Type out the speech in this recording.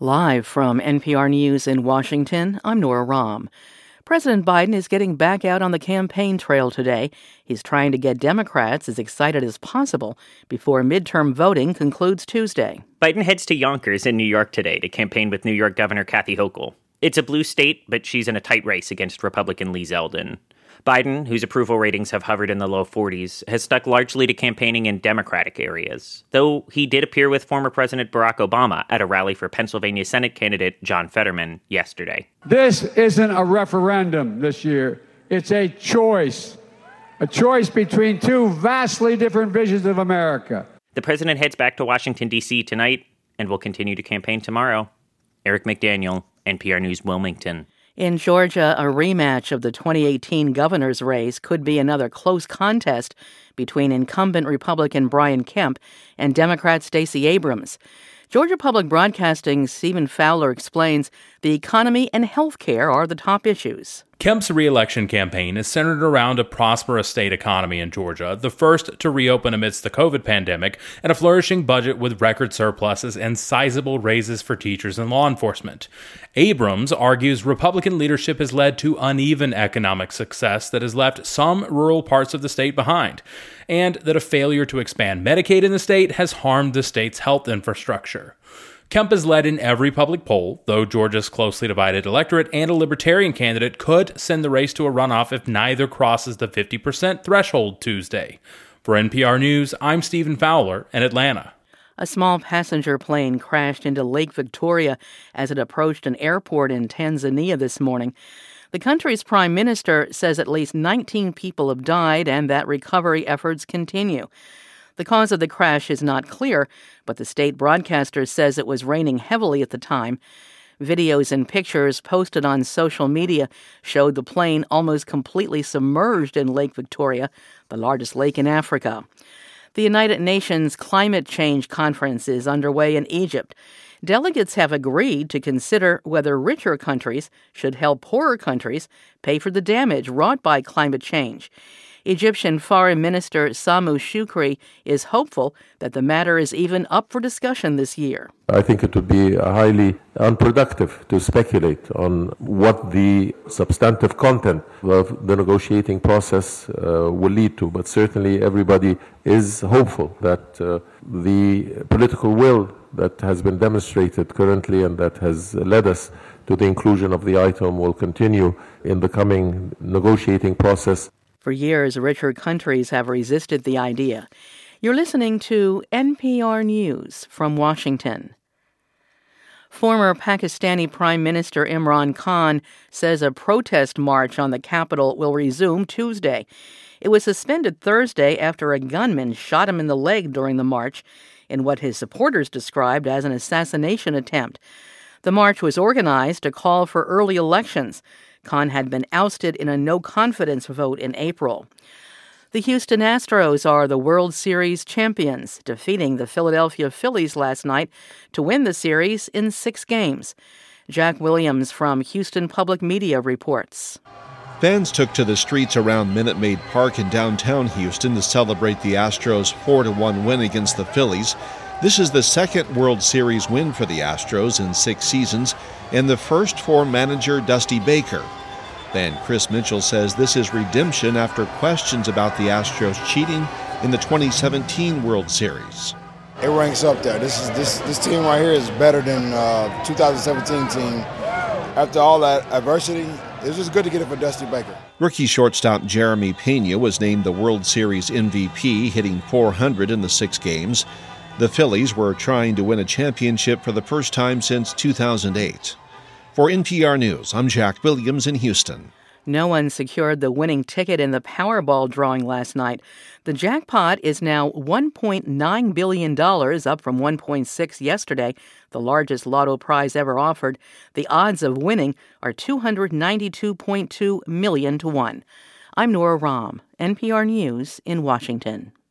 Live from NPR News in Washington, I'm Nora Rahm. President Biden is getting back out on the campaign trail today. He's trying to get Democrats as excited as possible before midterm voting concludes Tuesday. Biden heads to Yonkers in New York today to campaign with New York Governor Kathy Hochul. It's a blue state, but she's in a tight race against Republican Lee Zeldin. Biden, whose approval ratings have hovered in the low 40s, has stuck largely to campaigning in Democratic areas, though he did appear with former President Barack Obama at a rally for Pennsylvania Senate candidate John Fetterman yesterday. This isn't a referendum this year. It's a choice between two vastly different visions of America. The president heads back to Washington, D.C. tonight and will continue to campaign tomorrow. Eric McDaniel, NPR News, Wilmington. In Georgia, a rematch of the 2018 governor's race could be another close contest between incumbent Republican Brian Kemp and Democrat Stacey Abrams. Georgia Public Broadcasting's Stephen Fowler explains the economy and health care are the top issues. Kemp's re-election campaign is centered around a prosperous state economy in Georgia, the first to reopen amidst the COVID pandemic, and a flourishing budget with record surpluses and sizable raises for teachers and law enforcement. Abrams argues Republican leadership has led to uneven economic success that has left some rural parts of the state behind, and that a failure to expand Medicaid in the state has harmed the state's health infrastructure. Kemp has led in every public poll, though Georgia's closely divided electorate and a libertarian candidate could send the race to a runoff if neither crosses the 50% threshold Tuesday. For NPR News, I'm Stephen Fowler in Atlanta. A small passenger plane crashed into Lake Victoria as it approached an airport in Tanzania this morning. The country's prime minister says at least 19 people have died and that recovery efforts continue. The cause of the crash is not clear, but the state broadcaster says it was raining heavily at the time. Videos and pictures posted on social media showed the plane almost completely submerged in Lake Victoria, the largest lake in Africa. The United Nations Climate Change Conference is underway in Egypt. Delegates have agreed to consider whether richer countries should help poorer countries pay for the damage wrought by climate change. Egyptian Foreign Minister Samu Shukri is hopeful that the matter is even up for discussion this year. I think it would be highly unproductive to speculate on what the substantive content of the negotiating process will lead to, but certainly everybody is hopeful that the political will that has been demonstrated currently and that has led us to the inclusion of the item will continue in the coming negotiating process. For years, richer countries have resisted the idea. You're listening to NPR News from Washington. Former Pakistani Prime Minister Imran Khan says a protest march on the capital will resume Tuesday. It was suspended Thursday after a gunman shot him in the leg during the march in what his supporters described as an assassination attempt. The march was organized to call for early elections. Khan had been ousted in a no-confidence vote in April. The Houston Astros are the World Series champions, defeating the Philadelphia Phillies last night to win the series in 6 games. Jack Williams from Houston Public Media reports. Fans took to the streets around Minute Maid Park in downtown Houston to celebrate the Astros' 4-1 win against the Phillies. This is the second World Series win for the Astros in 6 seasons and the first for manager Dusty Baker. Fan Chris Mitchell says this is redemption after questions about the Astros cheating in the 2017 World Series. It ranks up there. This team right here is better than 2017 team. After all that adversity, it was just good to get it for Dusty Baker. Rookie shortstop Jeremy Pena was named the World Series MVP, hitting .400 in the 6 games. The Phillies were trying to win a championship for the first time since 2008. For NPR News, I'm Jack Williams in Houston. No one secured the winning ticket in the Powerball drawing last night. The jackpot is now $1.9 billion, up from $1.6 yesterday, the largest lotto prize ever offered. The odds of winning are 292.2 million to 1. I'm Nora Rahm, NPR News in Washington.